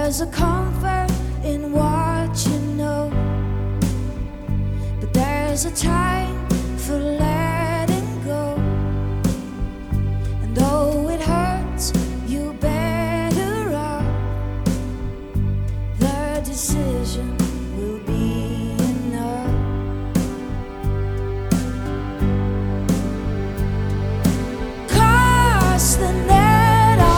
There's a comfort in what you know, but there's a time